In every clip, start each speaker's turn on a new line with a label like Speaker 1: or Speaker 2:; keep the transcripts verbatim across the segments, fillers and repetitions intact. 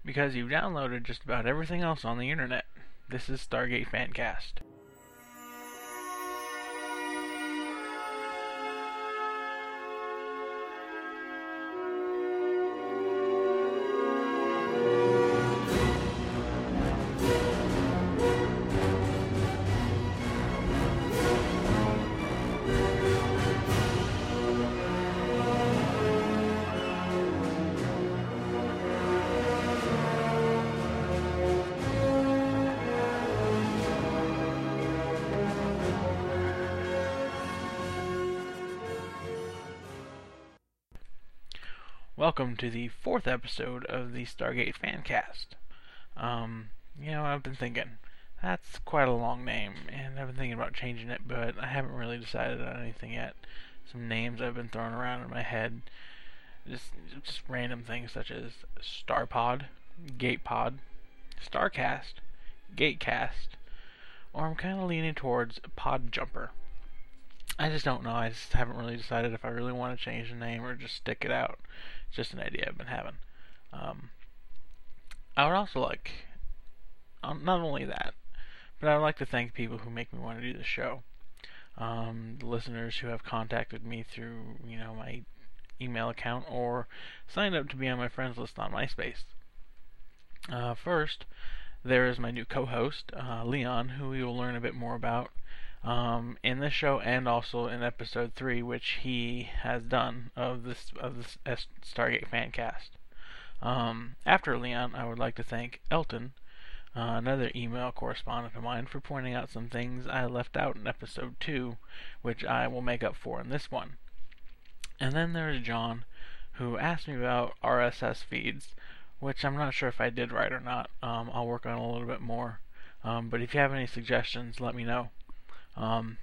Speaker 1: because you've downloaded just about everything else on the internet. This is Stargate Fancast. Welcome to the fourth episode of the Stargate Fancast. Um, you know, I've been thinking, that's quite a long name, and I've been thinking about changing it, but I haven't really decided on anything yet. Some names I've been throwing around in my head, just just random things such as Starpod, Gatepod, Starcast, Gatecast, or I'm kind of leaning towards Podjumper. I just don't know. I just haven't really decided if I really want to change the name or just stick it out. It's just an idea I've been having. Um, I would also like, um, not only that, but I would like to thank people who make me want to do the show. Um, the listeners who have contacted me through, you know, my email account or signed up to be on my friends list on MySpace. Uh, first, there is my new co-host, uh, Leon, who we will learn a bit more about Um, in this show and also in episode three, which he has done of this of this Stargate Fancast. Um, after Leon, I would like to thank Elton, uh, another email correspondent of mine, for pointing out some things I left out in episode two, which I will make up for in this one. And then there is John, who asked me about R S S feeds, which I'm not sure if I did right or not. Um, I'll work on a little bit more. Um, but if you have any suggestions, let me know. Um,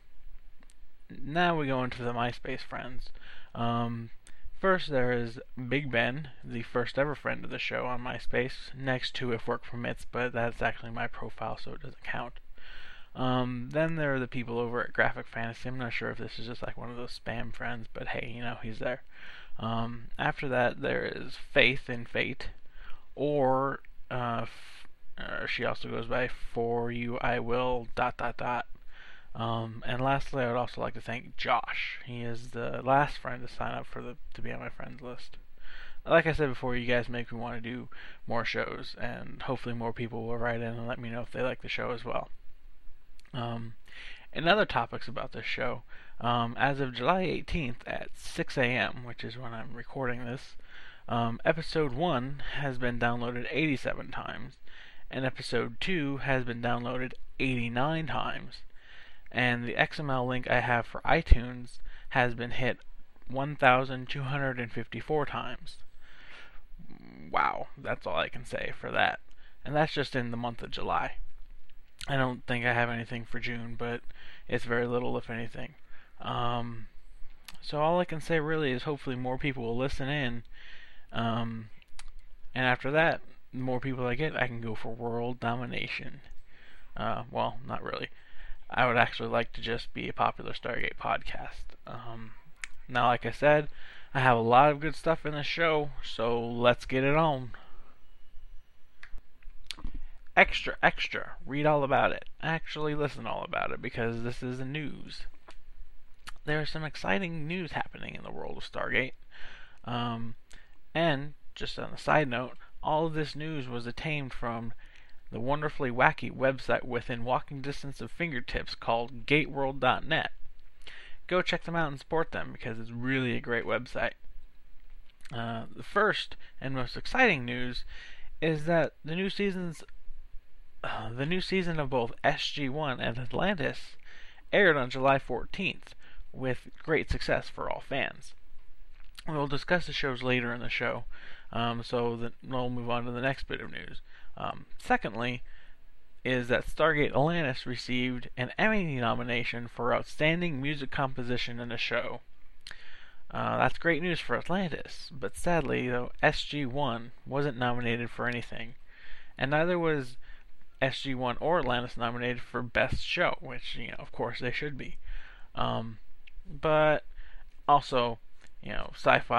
Speaker 1: now we go into the MySpace friends. Um, first there is Big Ben, the first ever friend of the show on MySpace, next to If Work Permits, but that's actually my profile, so it doesn't count. Um, then there are the people over at Graphic Fantasy. I'm not sure if this is just like one of those spam friends, but hey, you know, he's there. Um, after that, there is Faith in Fate, or uh, f- uh, she also goes by For You I Will dot dot dot. Um, and lastly, I would also like to thank Josh. He is the last friend to sign up for the to be on my friends list. Like I said before, you guys make me want to do more shows, and hopefully more people will write in and let me know if they like the show as well. Um, and other topics about this show, um, as of July eighteenth at six a.m., which is when I'm recording this, um, episode one has been downloaded eighty-seven times, and episode two has been downloaded eighty-nine times. And the X M L link I have for iTunes has been hit one thousand two hundred fifty-four times. Wow, that's all I can say for that. And that's just in the month of July. I don't think I have anything for June, but it's very little, if anything. Um, so all I can say really is hopefully more people will listen in. Um, and after that, the more people I get, I can go for world domination. Uh, well, not really. I would actually like to just be a popular Stargate podcast. Um, now, like I said, I have a lot of good stuff in the show, so let's get it on. Extra, extra, read all about it. Actually listen all about it, because this is the news. There is some exciting news happening in the world of Stargate. Um, and, just on a side note, all of this news was attained from the wonderfully wacky website within walking distance of fingertips called gateworld dot net. Go check them out and support them, because it's really a great website. Uh, the first and most exciting news is that the new seasons, uh, the new season of both S G one and Atlantis aired on July fourteenth, with great success for all fans. We'll discuss the shows later in the show, um, so that we'll move on to the next bit of news. Um, secondly, is that Stargate Atlantis received an Emmy nomination for Outstanding Music Composition in a Show. Uh, that's great news for Atlantis, but sadly, though, S G one wasn't nominated for anything, and neither was S G one or Atlantis nominated for Best Show, which, you know, of course they should be. Um, but also, you know, Sci-Fi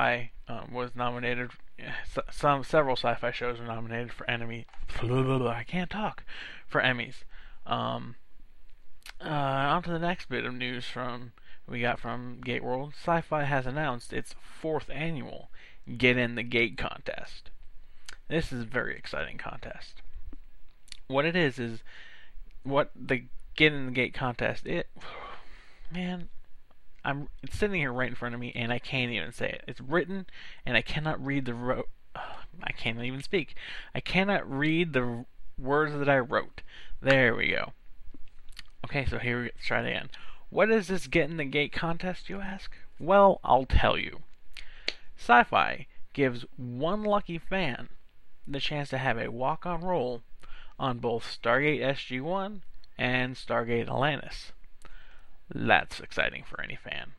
Speaker 1: um, was nominated. Some several sci-fi shows were nominated for Emmy. I can't talk for Emmys. Um, uh, on to the next bit of news from we got from Gate World. Sci-Fi has announced its fourth annual Get in the Gate contest. This is a very exciting contest. What it is is what the Get in the Gate contest. It, man, I'm it's sitting here right in front of me, and I can't even say it. It's written, and I cannot read the ro- I can't even speak. I cannot read the words that I wrote. There we go. Okay, so here let's try it again. What is this Get in the Gate contest, you ask? Well, I'll tell you. Sci-Fi gives one lucky fan the chance to have a walk-on role on both Stargate S G one and Stargate Atlantis. That's exciting for any fan.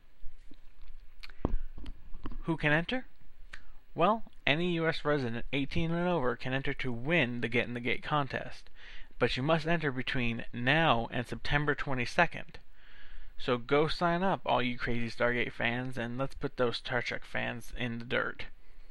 Speaker 1: Who can enter? Well, any U S resident eighteen and over can enter to win the Get in the Gate contest, but you must enter between now and September twenty-second. So go sign up, all you crazy Stargate fans, and let's put those Star Trek fans in the dirt.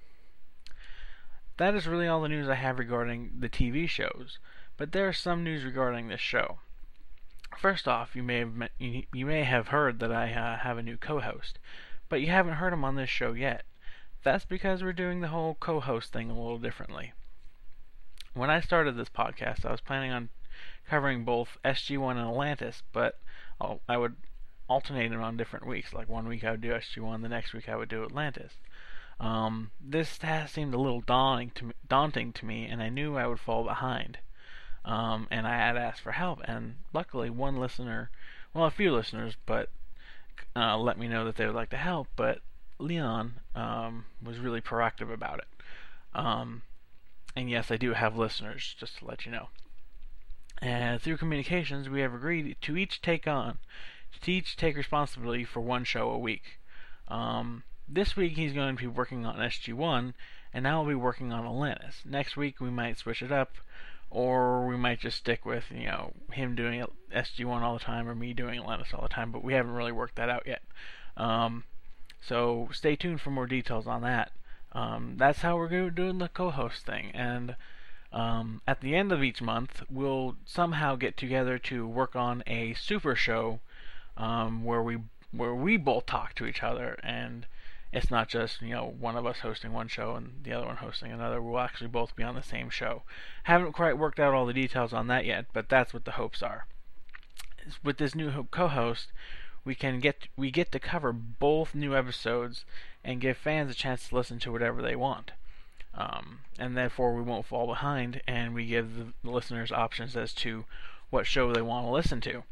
Speaker 1: That is really all the news I have regarding the T V shows, but there is some news regarding this show. First off, you may have met, you, you may have heard that I uh, have a new co-host, but you haven't heard him on this show yet. That's because we're doing the whole co-host thing a little differently. When I started this podcast, I was planning on covering both S G one and Atlantis, but I'll, I would alternate them on different weeks. Like one week I would do S G one, the next week I would do Atlantis. Um, this task seemed a little daunting to me, daunting to me, and I knew I would fall behind. Um, and I had asked for help, and luckily one listener, well, a few listeners, but uh, let me know that they would like to help. But Leon um, was really proactive about it. Um, and yes, I do have listeners, just to let you know. And through communications, we have agreed to each take on, to each take responsibility for one show a week. Um, this week he's going to be working on S G one, and I will be working on Atlantis. Next week we might switch it up, or we might just stick with, you know, him doing S G one all the time, or me doing Atlantis all the time, but we haven't really worked that out yet. Um, so stay tuned for more details on that. Um, that's how we're doing the co-host thing, and um, at the end of each month, we'll somehow get together to work on a super show um, where we where we both talk to each other, and it's not just, you know, one of us hosting one show and the other one hosting another. We'll actually both be on the same show. Haven't quite worked out all the details on that yet, but that's what the hopes are. With this new co-host, we can get we get to cover both new episodes and give fans a chance to listen to whatever they want. Um, and therefore we won't fall behind, and we give the listeners options as to what show they want to listen to.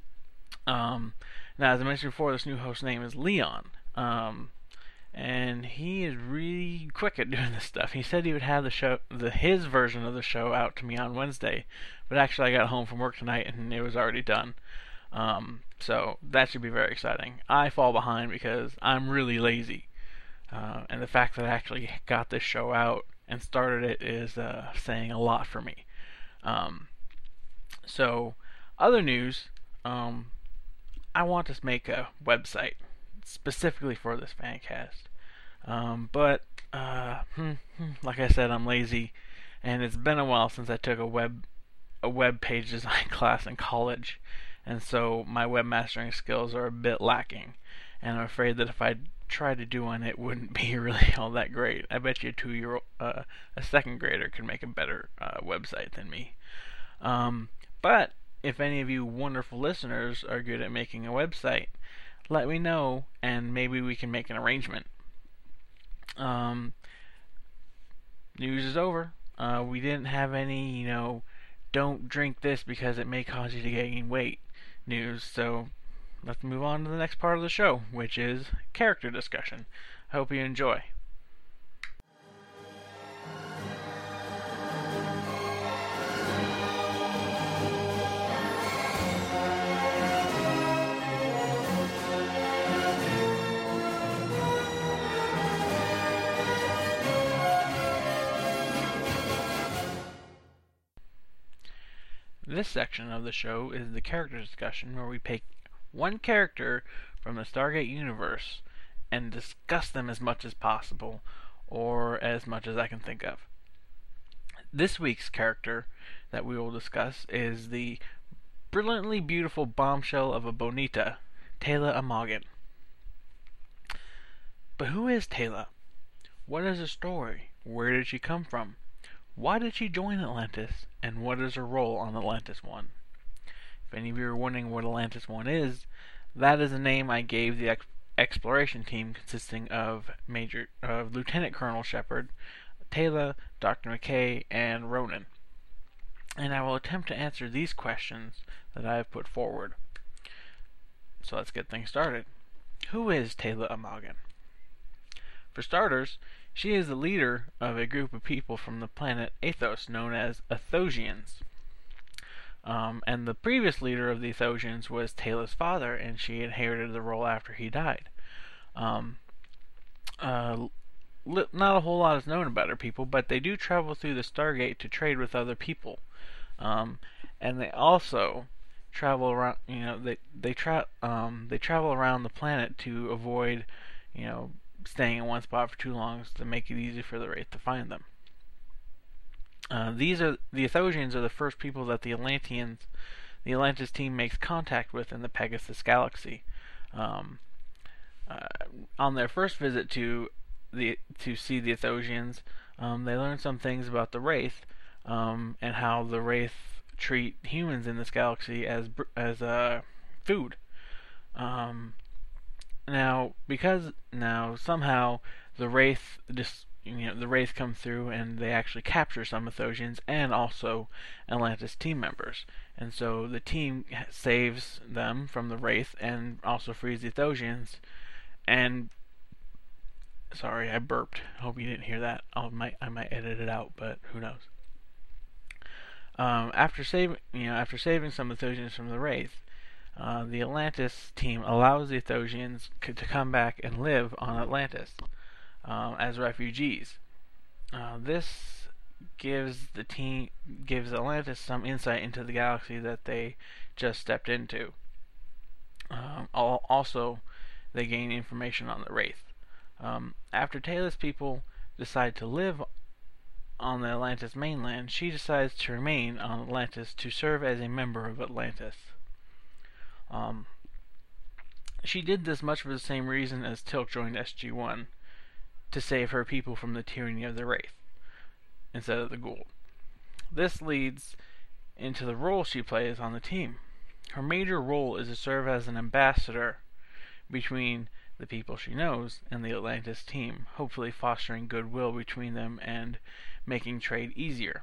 Speaker 1: Um, now, as I mentioned before, this new host's name is Leon. Um, and he is really quick at doing this stuff. He said he would have the show, the his version of the show out to me on Wednesday, but actually I got home from work tonight and it was already done. Um, so that should be very exciting. I fall behind because I'm really lazy, uh, and the fact that I actually got this show out and started it is uh, saying a lot for me. Um, so, other news, um, I want to make a website specifically for this fancast. Um, but, uh, hmm, hmm, like I said, I'm lazy, and it's been a while since I took a web a web page design class in college, and so my webmastering skills are a bit lacking, and I'm afraid that if I tried to do one, it wouldn't be really all that great. I bet you a two-year, uh, a second grader could make a better uh, website than me. Um, but if any of you wonderful listeners are good at making a website, let me know, and maybe we can make an arrangement. Um, news is over. Uh, we didn't have any, you know, don't drink this because it may cause you to gain weight news, so let's move on to the next part of the show, which is character discussion. I hope you enjoy. This section of the show is the character discussion, where we pick one character from the Stargate universe and discuss them as much as possible, or as much as I can think of. This week's character that we will discuss is the brilliantly beautiful bombshell of a Bonita, Teyla Amagan. But who is Teyla? What is her story? Where did she come from? Why did she join Atlantis? And what is her role on Atlantis one? If any of you are wondering what Atlantis one is, that is the name I gave the ex- exploration team consisting of Major of Lieutenant Colonel Shepard, Teyla, Doctor McKay, and Ronan. And I will attempt to answer these questions that I have put forward. So let's get things started. Who is Teyla Amagan? For starters, she is the leader of a group of people from the planet Athos known as Athosians. Um, and the previous leader of the Athosians was Teyla's father, and she inherited the role after he died. Um, uh, li- not a whole lot is known about her people, but they do travel through the Stargate to trade with other people. Um, and they also travel around, you know, they they tra- um, they travel around the planet to avoid, you know, staying in one spot for too long, to make it easy for the Wraith to find them. Uh, these are the Athosians are the first people that the Atlanteans, the Atlantis team makes contact with in the Pegasus Galaxy. Um, uh, on their first visit to the to see the Athosians, um, they learn some things about the Wraith, um, and how the Wraith treat humans in this galaxy as as uh, food. Um, now, because now somehow the Wraith just you know the Wraith come through and they actually capture some Athosians and also Atlantis team members, and so the team saves them from the Wraith and also frees the Athosians. And sorry, I burped. Hope you didn't hear that. I might I might edit it out, but who knows. Um, after saving you know after saving some Athosians from the Wraith, uh, the Atlantis team allows the Athosians c- to come back and live on Atlantis. Um, as refugees. Uh, this gives the team gives Atlantis some insight into the galaxy that they just stepped into. Um, also, they gain information on the Wraith. Um, after Teyla's people decide to live on the Atlantis mainland, she decides to remain on Atlantis to serve as a member of Atlantis. Um, she did this much for the same reason as Teal'c joined S G one. To save her people from the tyranny of the Wraith, instead of the Goa'uld. This leads into the role she plays on the team. Her major role is to serve as an ambassador between the people she knows and the Atlantis team, hopefully fostering goodwill between them and making trade easier.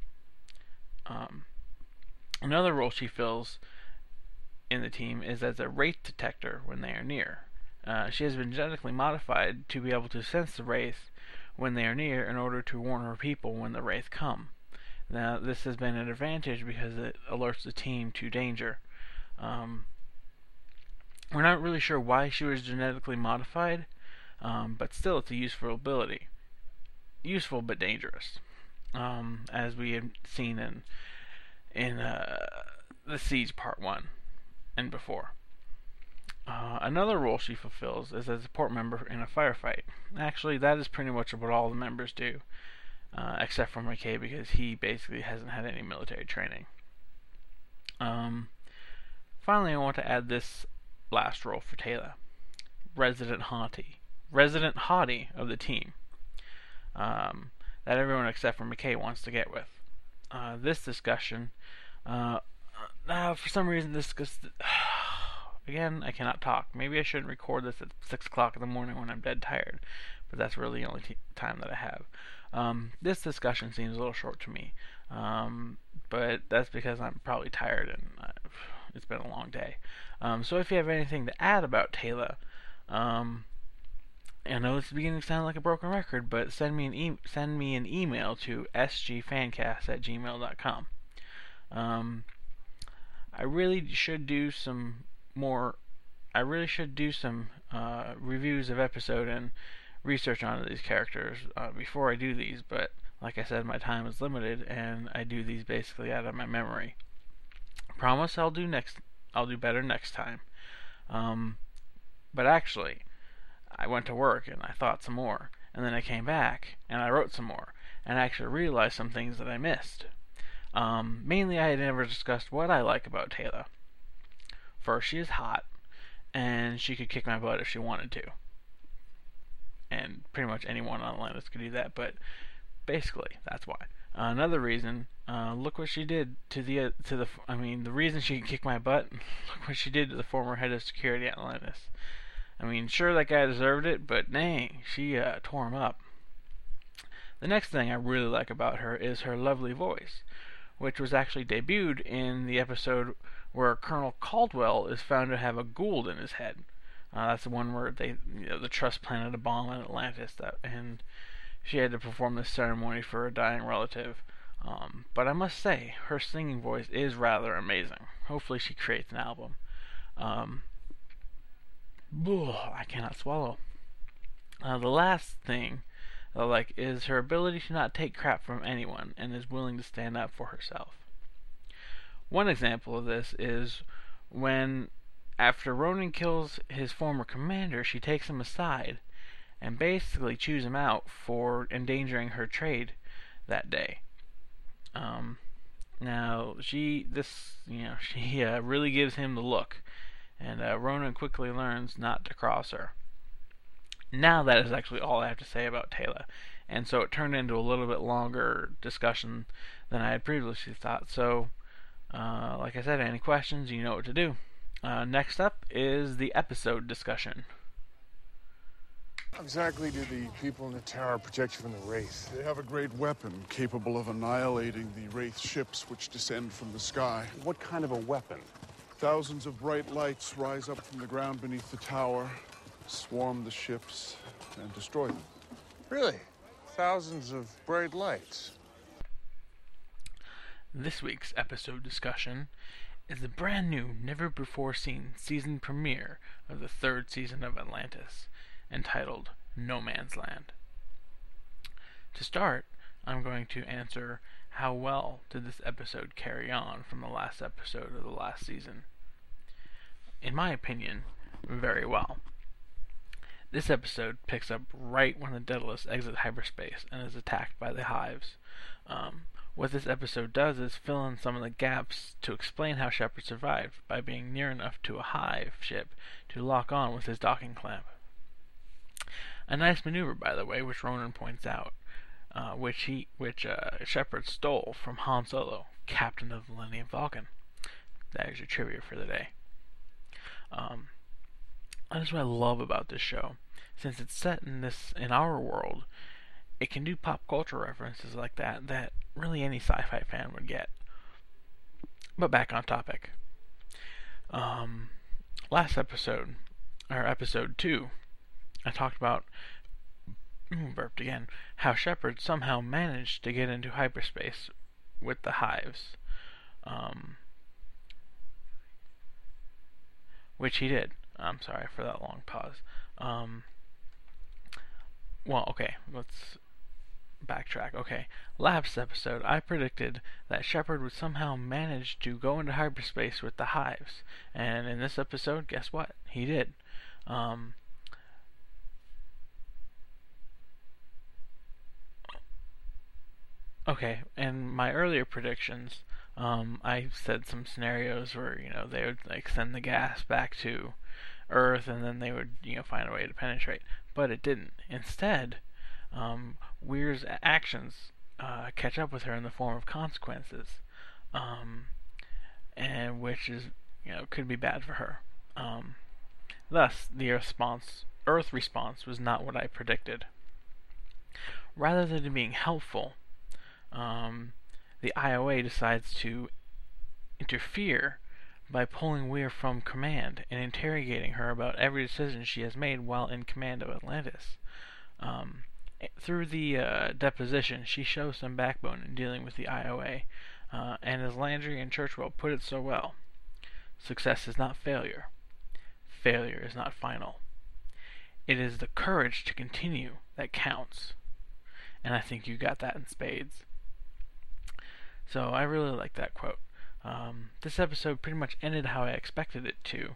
Speaker 1: Um, another role she fills in the team is as a Wraith detector when they are near. Uh, she has been genetically modified to be able to sense the Wraith when they are near in order to warn her people when the Wraith come. Now, this has been an advantage because it alerts the team to danger. Um, we're not really sure why she was genetically modified, um, but still it's a useful ability. Useful but dangerous, um, as we had seen in, in uh, the Siege Part one and before. Uh, another role she fulfills is as a support member in a firefight. Actually, that is pretty much what all the members do, uh, except for McKay because he basically hasn't had any military training. Um, finally, I want to add this last role for Teyla, Resident Haughty, Resident Haughty of the team, um, that everyone except for McKay wants to get with. Uh, this discussion, uh, uh, for some reason, this. this Again, I cannot talk. Maybe I shouldn't record this at six o'clock in the morning when I'm dead tired, but that's really the only t- time that I have. Um, this discussion seems a little short to me, um, but that's because I'm probably tired and I've, it's been a long day. Um, so if you have anything to add about Teyla, um, I know it's beginning to sound like a broken record, but send me an e- send me an email to s g fancast at gmail dot com. Um, I really should do some more I really should do some uh, reviews of episode and research on these characters uh, before I do these, but like I said, my time is limited and I do these basically out of my memory. Promise I'll do next I'll do better next time. Um, but actually, I went to work and I thought some more, and then I came back and I wrote some more, and I actually realized some things that I missed. Um, mainly, I had never discussed what I like about Teyla. First, she is hot, and she could kick my butt if she wanted to. And pretty much anyone on Atlantis could do that, but basically, that's why. Uh, another reason, uh, look what she did to the, uh, to the, I mean, the reason she could kick my butt, look what she did to the former head of security at Atlantis. I mean, sure, that guy deserved it, but dang, she uh, tore him up. The next thing I really like about her is her lovely voice, which was actually debuted in the episode where Colonel Caldwell is found to have a Goa'uld in his head. Uh, that's the one where they, you know, the Trust planted a bomb on Atlantis, that, and she had to perform this ceremony for a dying relative. Um, but I must say, her singing voice is rather amazing. Hopefully, she creates an album. Um, I cannot swallow. Uh, the last thing that I like is her ability to not take crap from anyone and is willing to stand up for herself. One example of this is when, after Ronan kills his former commander, she takes him aside and basically chews him out for endangering her trade that day. Um, now, she, this, you know, she uh, really gives him the look, and uh, Ronan quickly learns not to cross her. Now that is actually all I have to say about Teyla, and so it turned into a little bit longer discussion than I had previously thought. So, uh, like I said, any questions, you know what to do. Uh, next up is the episode discussion.
Speaker 2: How exactly do the people in the tower protect you from the Wraith?
Speaker 3: They have a great weapon capable of annihilating the Wraith ships which descend from the sky.
Speaker 2: What kind of a weapon?
Speaker 3: Thousands of bright lights rise up from the ground beneath the tower, swarm the ships, and destroy them.
Speaker 2: Really? Thousands of bright lights?
Speaker 1: This week's episode discussion is the brand new, never-before-seen season premiere of the third season of Atlantis, entitled No Man's Land. To start, I'm going to answer how well did this episode carry on from the last episode of the last season. In my opinion, very well. This episode picks up right when the Daedalus exits hyperspace and is attacked by the Hives. Um, what this episode does is fill in some of the gaps to explain how Shepard survived by being near enough to a Hive ship to lock on with his docking clamp. A nice maneuver, by the way, which Ronan points out, uh, which he, which uh, Shepard stole from Han Solo, captain of the Millennium Falcon. That is your trivia for the day. Um, that is what I love about this show. Since it's set in this in our world, it can do pop culture references like that that really any sci-fi fan would get. But back on topic. Um, last episode, or episode two, I talked about, burped again, how Shepard somehow managed to get into hyperspace with the Hives. Um, which he did. I'm sorry for that long pause. Um, well, okay, let's backtrack. Okay, last episode, I predicted that Shepard would somehow manage to go into hyperspace with the Hives. And in this episode, guess what? He did. Um, Okay, in my earlier predictions, um, I said some scenarios where, you know, they would like send the gas back to Earth and then they would, you know, find a way to penetrate. But it didn't. Instead, um, Weir's actions uh, catch up with her in the form of consequences, um, and which is, you know, could be bad for her. Um, thus, the response, Earth response was not what I predicted. Rather than being helpful, Um, the I O A decides to interfere by pulling Weir from command and interrogating her about every decision she has made while in command of Atlantis. Um, through the uh, deposition, she shows some backbone in dealing with the I O A, uh, and as Landry and Churchwell put it so well, success is not failure. Failure is not final. It is the courage to continue that counts. And I think you got that in spades. So I really like that quote. Um, this episode pretty much ended how I expected it to.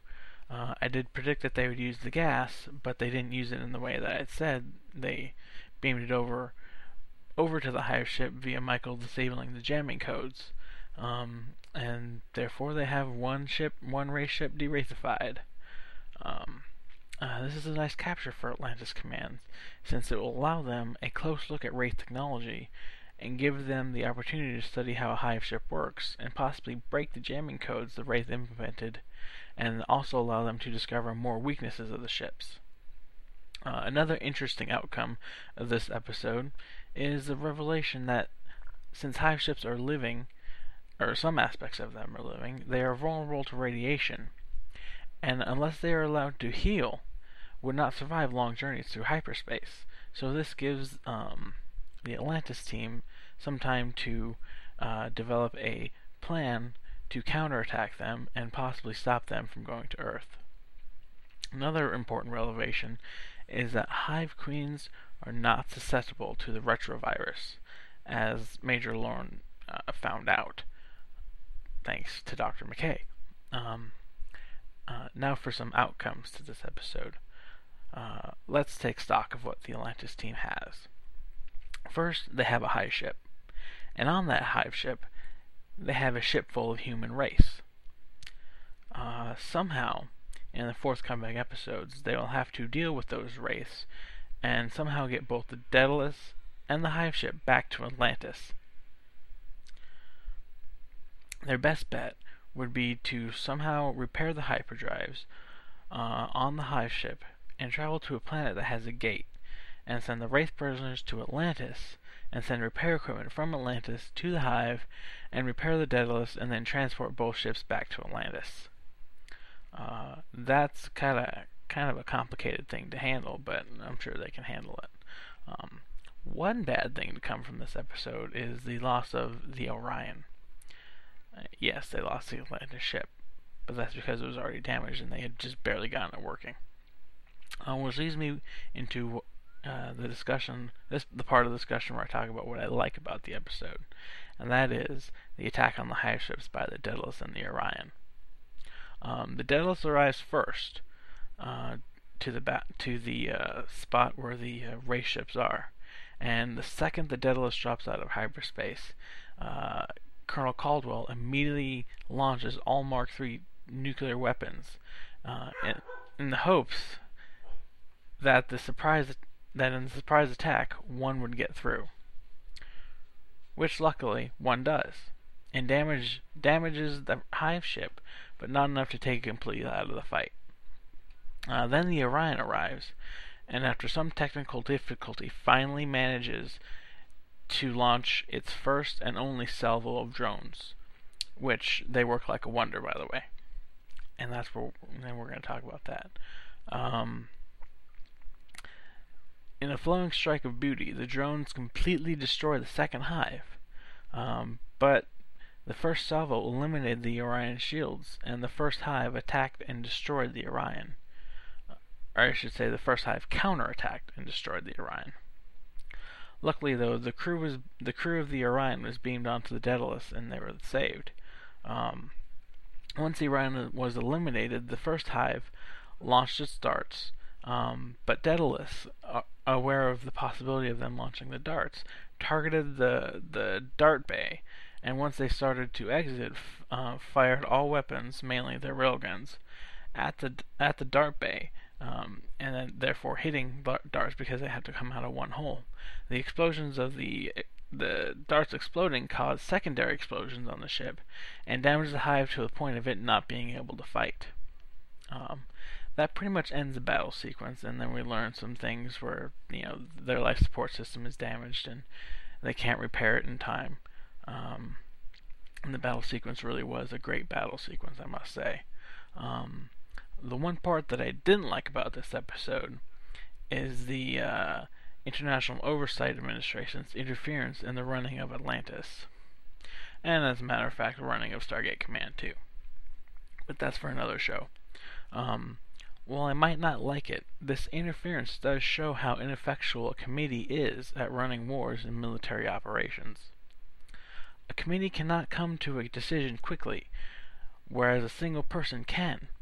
Speaker 1: Uh, I did predict that they would use the gas, but they didn't use it in the way that I had said. They beamed it over over to the Hive ship via Michael disabling the jamming codes, um, and therefore they have one ship, one race ship de-wraithified. Um, uh, this is a nice capture for Atlantis Command, since it will allow them a close look at Wraith technology and give them the opportunity to study how a Hive ship works, and possibly break the jamming codes the Wraith implemented, and also allow them to discover more weaknesses of the ships. Uh, another interesting outcome of this episode is the revelation that since Hive ships are living, or some aspects of them are living, they are vulnerable to radiation, and unless they are allowed to heal, would not survive long journeys through hyperspace. So this gives um, the Atlantis team some time to uh, develop a plan to counterattack them and possibly stop them from going to Earth. Another important revelation is that Hive Queens are not susceptible to the retrovirus, as Major Lorne uh, found out, thanks to Doctor McKay. Um, uh, now for some outcomes to this episode. Uh, let's take stock of what the Atlantis team has. First, they have a Hive ship, and on that Hive ship, they have a ship full of human race. Uh, somehow, in the forthcoming episodes, they will have to deal with those wraiths and somehow get both the Daedalus and the Hive ship back to Atlantis. Their best bet would be to somehow repair the hyperdrives uh, on the Hive ship and travel to a planet that has a gate, and send the Wraith prisoners to Atlantis, and send repair equipment from Atlantis to the Hive, and repair the Daedalus, and then transport both ships back to Atlantis. Uh, that's kind of kind of a complicated thing to handle, but I'm sure they can handle it. Um, one bad thing to come from this episode is the loss of the Orion. Uh, yes, they lost the Atlantis ship, but that's because it was already damaged and they had just barely gotten it working. Uh, which leads me into uh, the discussion, this the part of the discussion where I talk about what I like about the episode, and that is the attack on the Hive ships by the Daedalus and the Orion. Um, the Daedalus arrives first uh, to the ba- to the uh, spot where the uh, race ships are, and the second the Daedalus drops out of hyperspace, uh, Colonel Caldwell immediately launches all Mark three nuclear weapons uh, in, in the hopes that the surprise that in the surprise attack one would get through, which luckily one does, and damage damages the Hive ship, but not enough to take it completely out of the fight. Uh, then the Orion arrives, and after some technical difficulty, finally manages to launch its first and only salvo of drones, which they work like a wonder, by the way. And that's where then we're going to talk about that. Um, in a flowing strike of beauty, the drones completely destroy the second Hive, um, but the first salvo eliminated the Orion shields, and the first Hive attacked and destroyed the Orion. Or I should say, the first Hive counterattacked and destroyed the Orion. Luckily, though, the crew was the crew of the Orion was beamed onto the Daedalus, and they were saved. Um, once the Orion was eliminated, the first Hive launched its darts, um, but Daedalus, uh, aware of the possibility of them launching the darts, targeted the the dart bay, and once they started to exit, f- uh, fired all weapons, mainly their railguns, at the at the dart bay, um, and then therefore hitting darts because they had to come out of one hole. The explosions of the the darts exploding caused secondary explosions on the ship, and damaged the Hive to the point of it not being able to fight. Um, that pretty much ends the battle sequence, and then we learn some things where, you know, their life support system is damaged and they can't repair it in time. Um, and the battle sequence really was a great battle sequence, I must say. Um, the one part that I didn't like about this episode is the uh, International Oversight Administration's interference in the running of Atlantis. And as a matter of fact, the running of Stargate Command too. But that's for another show. Um, while I might not like it, this interference does show how ineffectual a committee is at running wars and military operations. A committee cannot come to a decision quickly, whereas a single person can,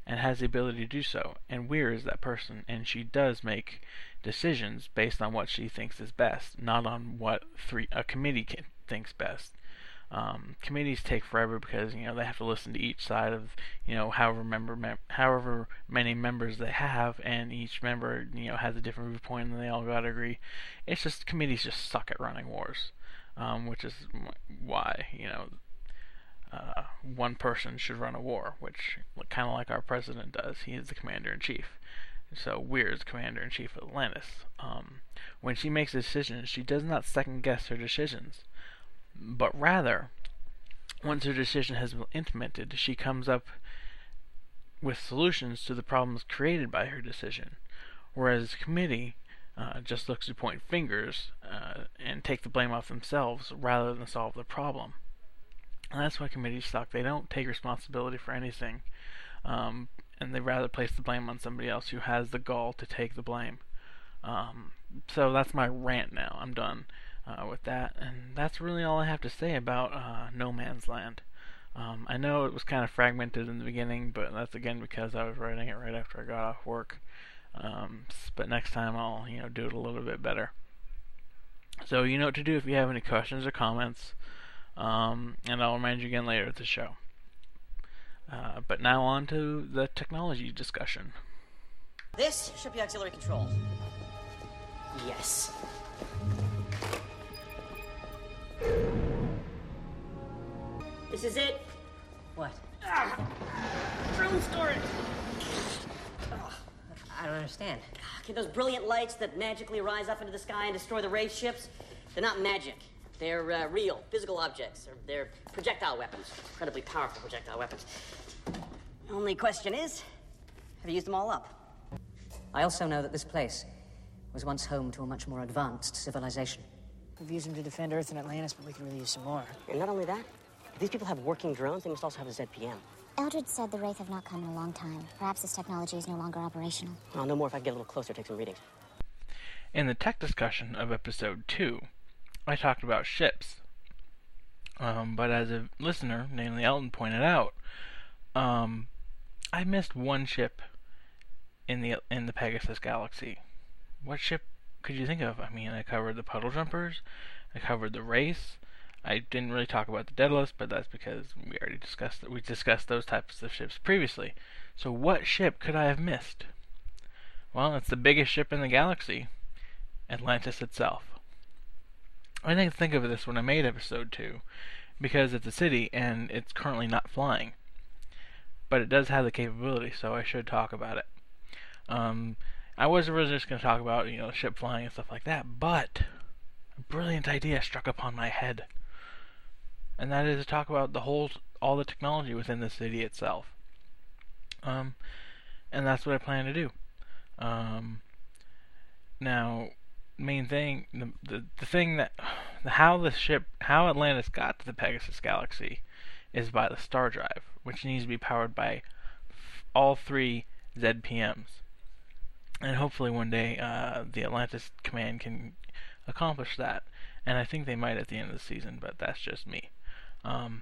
Speaker 1: and has the ability to do so. And Weir is that person, and she does make decisions based on what she thinks is best, not on what three a committee can, thinks best. Um, committees take forever because you know they have to listen to each side of you know however member mem- however many members they have, and each member you know has a different viewpoint, and they all got to agree. It's just committees just suck at running wars, um, which is why you know uh, one person should run a war, which kind of like our president does. He is the commander in chief. So Weir is commander in chief of Atlantis. Um, when she makes decisions, she does not second guess her decisions, but rather, once her decision has been implemented, she comes up with solutions to the problems created by her decision. Whereas the committee uh, just looks to point fingers uh, and take the blame off themselves rather than solve the problem. And that's why committees suck. They don't take responsibility for anything, um, and they rather place the blame on somebody else who has the gall to take the blame. Um, so that's my rant now. I'm done. Uh, with that, and that's really all I have to say about uh, No Man's Land. Um, I know it was kind of fragmented in the beginning, but that's again because I was writing it right after I got off work. Um, but next time I'll you know do it a little bit better. So you know what to do if you have any questions or comments, um, and I'll remind you again later at the show. Uh, but now on to the technology discussion.
Speaker 4: This should be auxiliary control. Yes. This is it. What? Ah, drone storage. Oh, I don't understand. Okay, those brilliant lights that magically rise up into the sky and destroy the Wraith ships, they're not magic. They're uh, real, physical objects. Or they're projectile weapons. Incredibly powerful projectile weapons. Only question is, have you used them all up?
Speaker 5: I also know that this place was once home to a much more advanced civilization.
Speaker 6: We've used them to defend Earth and Atlantis, but we can really use some more.
Speaker 4: And not only that, if these people have working drones, they must also have a Z P M.
Speaker 7: Eldred said the Wraith have not come in a long time. Perhaps this technology is no longer operational.
Speaker 4: I'll know more if I get a little closer, take some readings.
Speaker 1: In the tech discussion of episode two, I talked about ships. Um, but as a listener, namely Elton, pointed out, um, I missed one ship in the in the Pegasus Galaxy. What ship could you think of? I mean, I covered the Puddle Jumpers, I covered the Wraith. I didn't really talk about the Daedalus, but that's because we already discussed it. We discussed those types of ships previously. So what ship could I have missed? Well, it's the biggest ship in the galaxy, Atlantis itself. I didn't think of this when I made episode two, because it's a city and it's currently not flying. But it does have the capability, so I should talk about it. Um, I was originally just going to talk about, you know, ship flying and stuff like that, but a brilliant idea struck upon my head. And that is to talk about the whole, all the technology within the city itself. Um, and that's what I plan to do. Um, now, main thing, the, the the thing that, how the ship, how Atlantis got to the Pegasus Galaxy, is by the star drive, which needs to be powered by f- all three Z P Ms. And hopefully one day, uh, the Atlantis command can accomplish that. And I think they might at the end of the season, but that's just me. Um,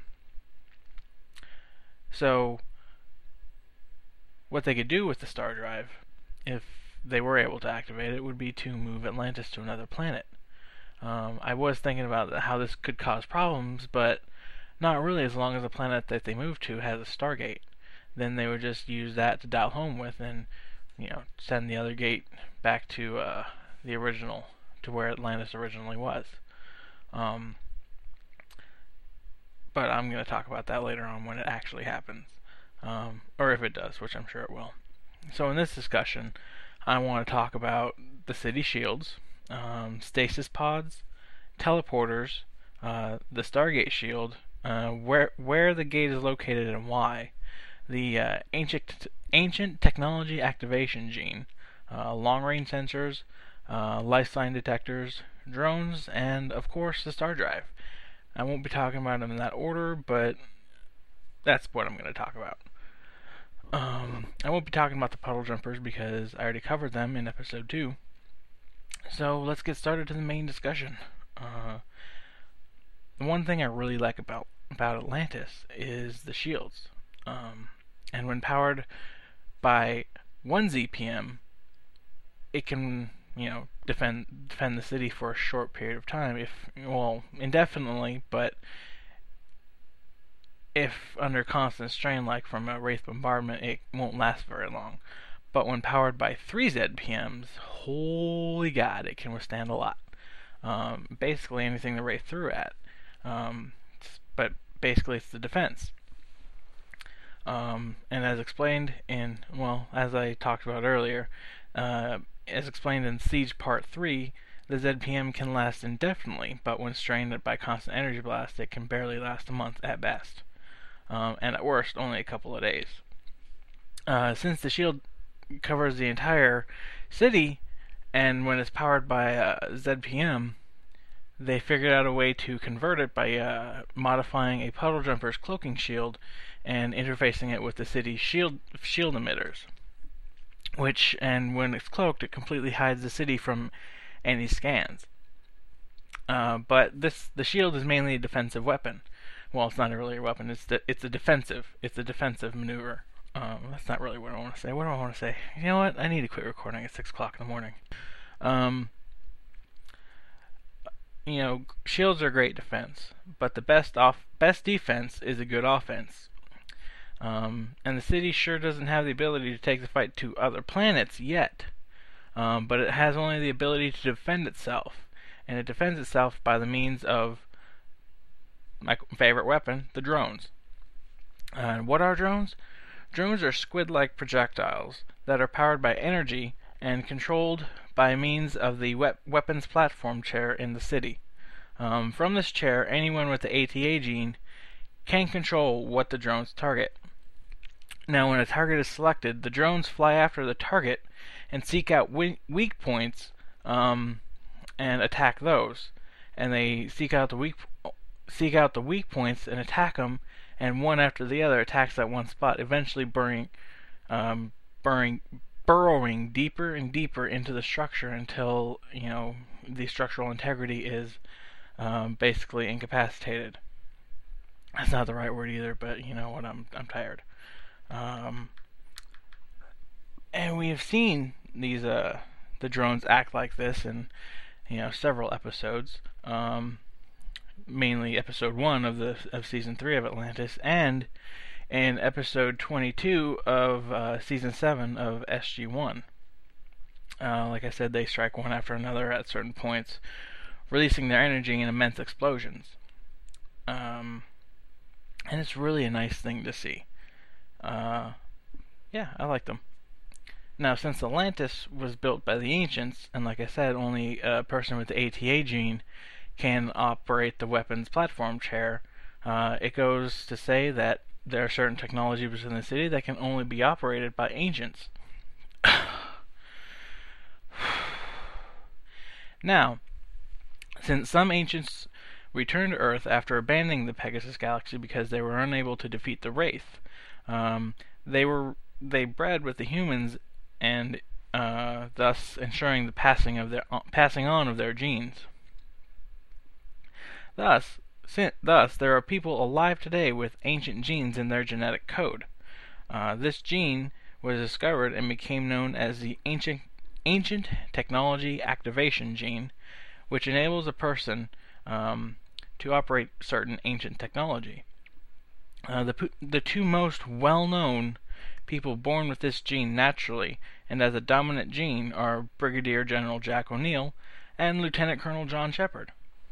Speaker 1: so, what they could do with the star drive, if they were able to activate it, would be to move Atlantis to another planet. Um, I was thinking about how this could cause problems, but not really, as long as the planet that they move to has a Stargate. Then they would just use that to dial home with and, you know, send the other gate back to uh, the original, to where Atlantis originally was. Um, but I'm going to talk about that later on when it actually happens. Um, or if it does, which I'm sure it will. So in this discussion, I want to talk about the city shields, um, stasis pods, teleporters, uh, the Stargate shield, uh, where where the gate is located and why, the uh, ancient ancient technology activation gene, uh, long-range sensors, uh, life sign detectors, drones, and of course the star drive. I won't be talking about them in that order, but that's what I'm going to talk about. Um, I won't be talking about the puddle jumpers because I already covered them in episode two. So let's get started to the main discussion. Uh, the one thing I really like about about Atlantis is the shields. Um, and when powered by one Z P M, it can, you know, defend defend the city for a short period of time, if, well, indefinitely, but if under constant strain, like from a Wraith bombardment, it won't last very long. But when powered by three Z P Ms, holy God, it can withstand a lot. Um, basically anything the Wraith threw at. Um, but basically it's the defense. Um, and as explained in, well, as I talked about earlier, uh, as explained in Siege Part three, the Z P M can last indefinitely, but when strained by constant energy blast, it can barely last a month at best. Um, and at worst, only a couple of days. Uh, since the shield covers the entire city, and when it's powered by uh, Z P M, they figured out a way to convert it by uh, modifying a puddle jumper's cloaking shield and interfacing it with the city's shield shield emitters. Which, and when it's cloaked, it completely hides the city from any scans. Uh, but this the shield is mainly a defensive weapon. Well, it's not really a weapon. It's the, it's a defensive. It's a defensive maneuver. Um, that's not really what I want to say. What do I want to say? You know what? I need to quit recording at six o'clock in the morning. Um, you know, shields are great defense, but the best off best defense is a good offense. Um, and the city sure doesn't have the ability to take the fight to other planets yet. Um, but it has only the ability to defend itself, and it defends itself by the means of my favorite weapon, the drones. Uh, and what are drones? Drones are squid-like projectiles that are powered by energy and controlled by means of the we- weapons platform chair in the city. Um, from this chair, anyone with the A T A gene can control what the drones target. Now, when a target is selected, the drones fly after the target and seek out we- weak points um, and attack those. And they seek out the weak seek out the weak points and attack them, and one after the other attacks that one spot, eventually burrowing, um, burrowing, burrowing deeper and deeper into the structure until, you know, the structural integrity is um, basically incapacitated. That's not the right word either, but you know what, I'm I'm tired. Um, and we have seen these uh the drones act like this in, you know, several episodes. Um, mainly episode one of the of season three of Atlantis, and in episode twenty-two of uh, season seven of S G one. Uh, like I said, they strike one after another at certain points, releasing their energy in immense explosions. Um, and it's really a nice thing to see. Uh, yeah, I like them. Now, since Atlantis was built by the ancients, and like I said, only a person with the A T A gene can operate the weapons platform chair, uh, it goes to say that there are certain technologies within the city that can only be operated by ancients. Now, since some ancients returned to Earth after abandoning the Pegasus Galaxy because they were unable to defeat the Wraith, um, they were they bred with the humans, and uh, thus ensuring the passing of their uh, passing on of their genes. Thus, sin- thus, there are people alive today with ancient genes in their genetic code. Uh, this gene was discovered and became known as the ancient ancient technology activation gene, which enables a person um, to operate certain ancient technology. Uh, the the two most well-known people born with this gene naturally and as a dominant gene are Brigadier General Jack O'Neill and Lieutenant Colonel John Shepard.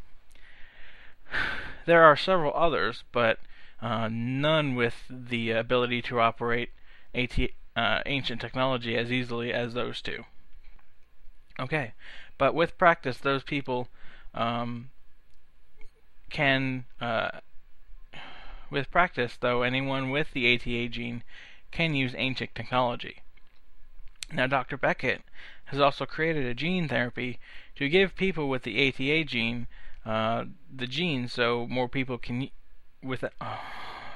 Speaker 1: There are several others, but uh, none with the ability to operate AT, uh, ancient technology as easily as those two. Okay, but with practice, those people um, can... Uh, with practice, though, anyone with the A T A gene can use ancient technology. Now, Doctor Beckett has also created a gene therapy to give people with the A T A gene Uh, the gene so more people can with it. Oh.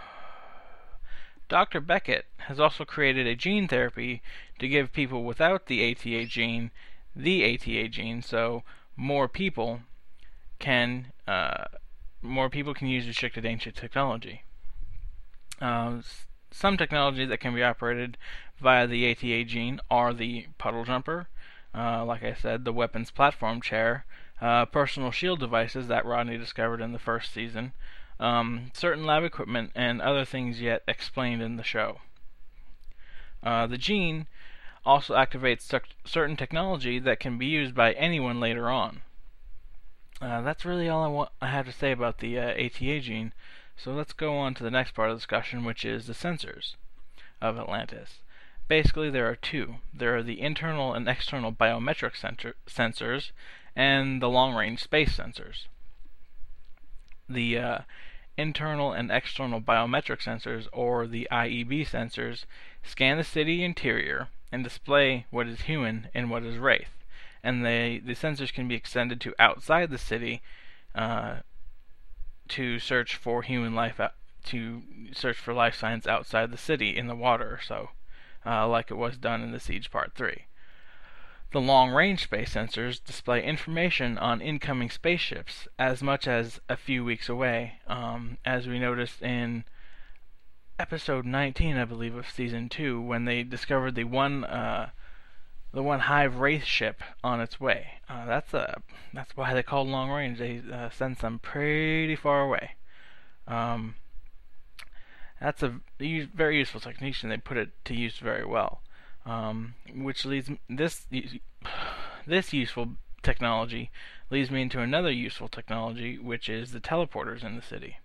Speaker 1: Doctor Beckett has also created a gene therapy to give people without the A T A gene the A T A gene so more people can uh, more people can use restricted ancient technology. Uh, some technology that can be operated via the A T A gene are the puddle jumper, uh, like I said, the weapons platform chair, uh, personal shield devices that Rodney discovered in the first season, um, certain lab equipment, and other things yet explained in the show. Uh, the gene also activates certain technology that can be used by anyone later on. Uh, that's really all I, want, I have to say about the uh, A T A gene, so let's go on to the next part of the discussion, which is the sensors of Atlantis. Basically, there are two. There are the internal and external biometric sensor sensors and the long-range space sensors. The uh, internal and external biometric sensors, or the I E B sensors, scan the city interior and display what is human and what is wraith. And they, the sensors can be extended to outside the city uh, to search for human life, out, to search for life signs outside the city in the water or so, uh, like it was done in the Siege Part three. The long-range space sensors display information on incoming spaceships as much as a few weeks away, um, as we noticed in episode nineteen, I believe, of season two, when they discovered the one uh, the one Hive Wraith ship on its way. Uh, that's a that's why they call long range. They uh, send them pretty far away. Um, that's a very useful technique, and they put it to use very well. Um, which leads this this useful technology leads me into another useful technology, which is the teleporters in the city.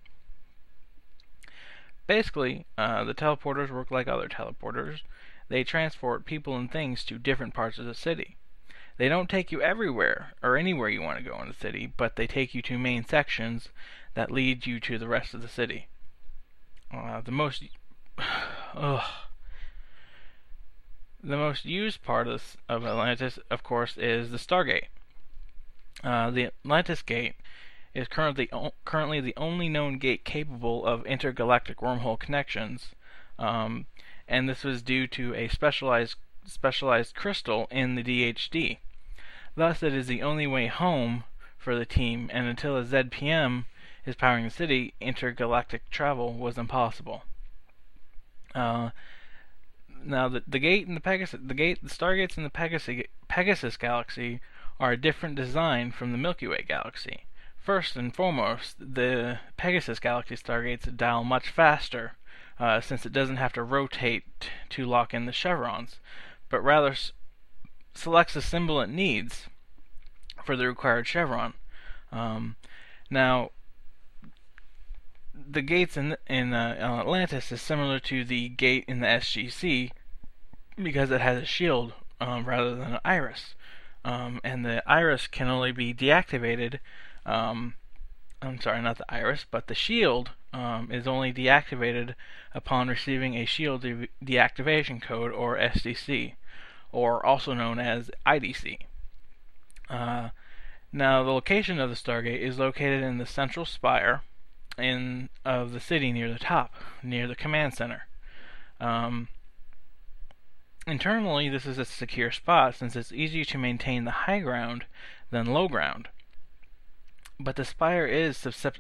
Speaker 1: Basically, uh, the teleporters work like other teleporters. They transport people and things to different parts of the city. They don't take you everywhere or anywhere you want to go in the city, but they take you to main sections that lead you to the rest of the city. Uh, the most ugh, the most used part of, of Atlantis, of course, is the Stargate. Uh, the Atlantis Gate is currently currently the only known gate capable of intergalactic wormhole connections, um, and this was due to a specialized specialized crystal in the D H D. Thus, it is the only way home for the team, and until a Z P M is powering the city, intergalactic travel was impossible. Uh, now, the the gate and the Pegasus, the gate, the Stargates in the Pegasus Pegasus galaxy are a different design from the Milky Way galaxy. First and foremost, the Pegasus Galaxy Stargates dial much faster, uh, since it doesn't have to rotate to lock in the chevrons, but rather s selects the symbol it needs for the required chevron. Um, now, the gates in, in uh, Atlantis is similar to the gate in the S G C because it has a shield um, rather than an iris, um, and the iris can only be deactivated. Um, I'm sorry, not the iris, but the shield um, is only deactivated upon receiving a shield de deactivation code, or S D C, or also known as I D C. Uh, now, the location of the Stargate is located in the central spire in of the city near the top, near the command center. Um, internally, this is a secure spot since it's easier to maintain the high ground than low ground. But the spire is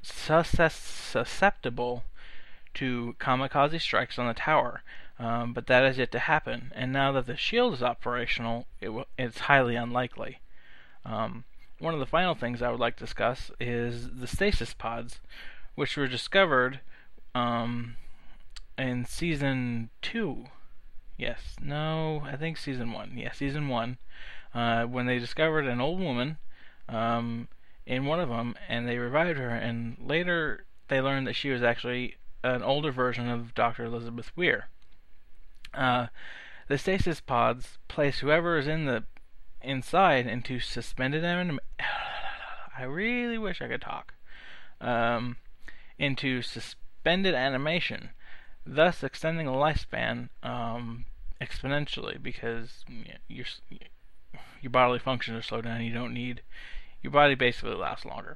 Speaker 1: susceptible to kamikaze strikes on the tower, um, but that is yet to happen. And now that the shield is operational, it w it's highly unlikely. Um, one of the final things I would like to discuss is the stasis pods, which were discovered um, in season two. Yes, no, I think season one. Yeah, season one, uh, when they discovered an old woman Um, in one of them, and they revived her, and later they learned that she was actually an older version of Doctor Elizabeth Weir. Uh, the stasis pods place whoever is in the inside into suspended anim I really wish I could talk. Um, into suspended animation, thus extending the lifespan um, exponentially, because you know, your your bodily functions are slowed down. You don't need Your body basically lasts longer.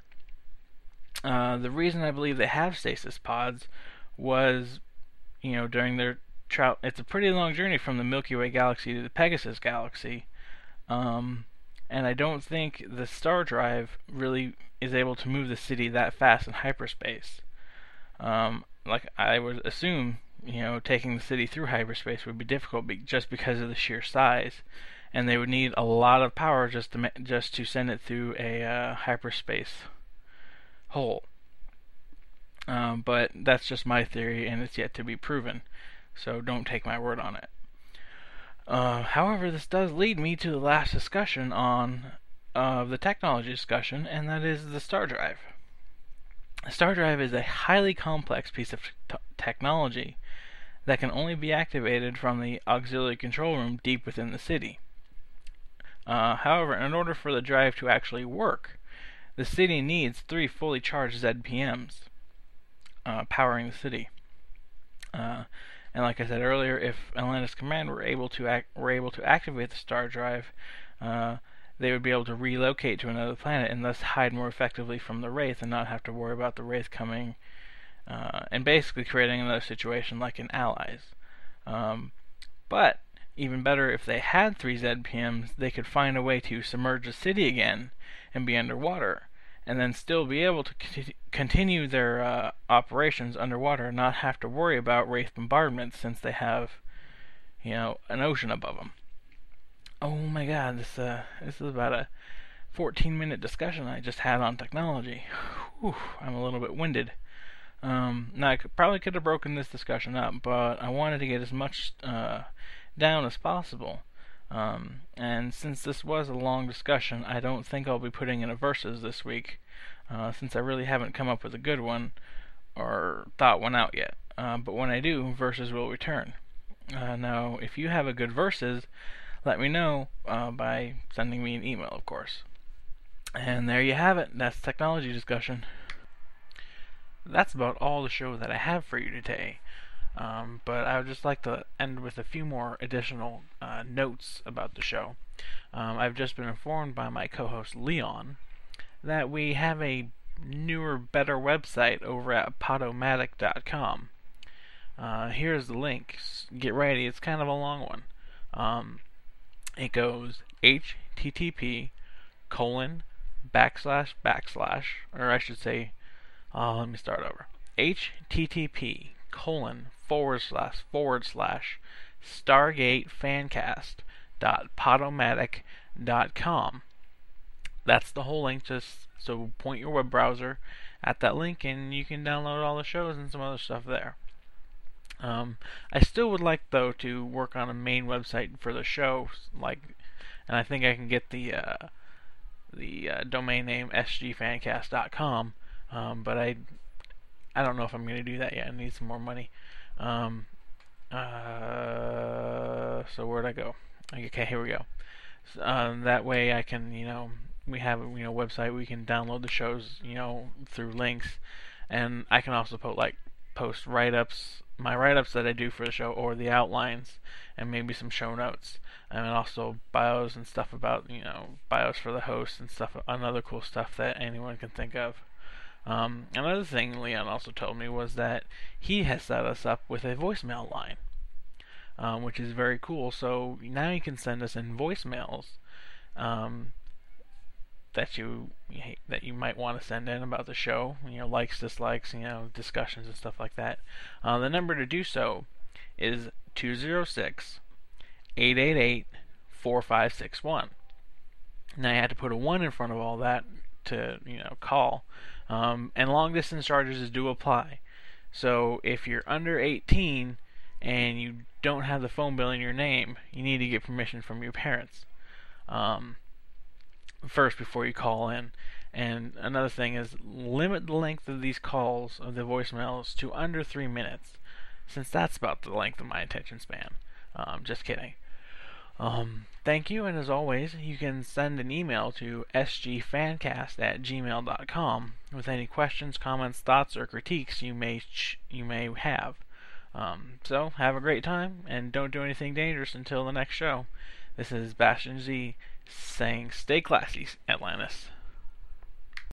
Speaker 1: Uh, the reason I believe they have stasis pods was, you know, during their travel. It's a pretty long journey from the Milky Way galaxy to the Pegasus galaxy, um, and I don't think the star drive really is able to move the city that fast in hyperspace. Um, like I would assume, you know, taking the city through hyperspace would be difficult be- just because of the sheer size, and they would need a lot of power just to ma- just to send it through a uh, hyperspace hole. Um, but that's just my theory, and it's yet to be proven, so don't take my word on it. Uh, however, this does lead me to the last discussion on uh, the technology discussion, and that is the star drive. A star drive is a highly complex piece of t- technology that can only be activated from the auxiliary control room deep within the city. Uh, however, in order for the drive to actually work, the city needs three fully charged Z P Ms uh, powering the city. Uh, and like I said earlier, if Atlantis Command were able to act, were able to activate the star drive, uh, they would be able to relocate to another planet and thus hide more effectively from the Wraith and not have to worry about the Wraith coming uh, and basically creating another situation like in Allies. Um, but even better, if they had three Z P Ms, they could find a way to submerge the city again and be underwater, and then still be able to c- continue their uh, operations underwater and not have to worry about Wraith bombardment since they have, you know, an ocean above them. Oh my god, this uh, this is about a fourteen minute discussion I just had on technology. Whew, I'm a little bit winded. Um, now I could, probably could have broken this discussion up, but I wanted to get as much uh, down as possible. Um, and since this was a long discussion, I don't think I'll be putting in a versus this week, uh, since I really haven't come up with a good one or thought one out yet. Uh, but when I do, versus will return. Uh, now, if you have a good versus, let me know uh, by sending me an email, of course. And there you have it. That's technology discussion. That's about all the show that I have for you today. Um, but I would just like to end with a few more additional uh, notes about the show. Um, I've just been informed by my co-host Leon that we have a newer, better website over at podomatic dot com. Uh, here's the link. Get ready. It's kind of a long one. Um, It goes http colon backslash backslash, or I should say, uh, let me start over. http colon forward slash forward slash Stargate Fancast dot podomatic dot com. That's the whole link. Just so point your web browser at that link, and you can download all the shows and some other stuff there. Um, I still would like, though, to work on a main website for the show, like, and I think I can get the uh, the uh, domain name s g fancast dot com, um, but I I don't know if I'm going to do that yet. I need some more money. Um, uh, so where'd I go? Okay, here we go. So, um, that way I can, you know, we have you know website we can download the shows, you know, through links, and I can also put like post write-ups. My write-ups that I do for the show, or the outlines, and maybe some show notes, and also bios and stuff about, you know, bios for the host and stuff, and other cool stuff that anyone can think of. Um, another thing Leon also told me was that he has set us up with a voicemail line, um, which is very cool. So now you can send us in voicemails um, that you that you might want to send in about the show, you know, likes, dislikes, you know, discussions and stuff like that. Uh, the number to do so is two zero six, eight eight eight, four five six one. Now you had to put a one in front of all that to, you know, call. Um, and long distance charges do apply. So if you're under eighteen and you don't have the phone bill in your name, you need to get permission from your parents. Um, first before you call in. And another thing is limit the length of these calls, of the voicemails, to under three minutes, since that's about the length of my attention span. Um, just kidding. Um, thank you, and as always, you can send an email to s g fancast at gmail dot com with any questions, comments, thoughts, or critiques you may ch- you may have. Um, so have a great time, and don't do anything dangerous until the next show. This is Bastion Z saying, stay classy, Atlantis.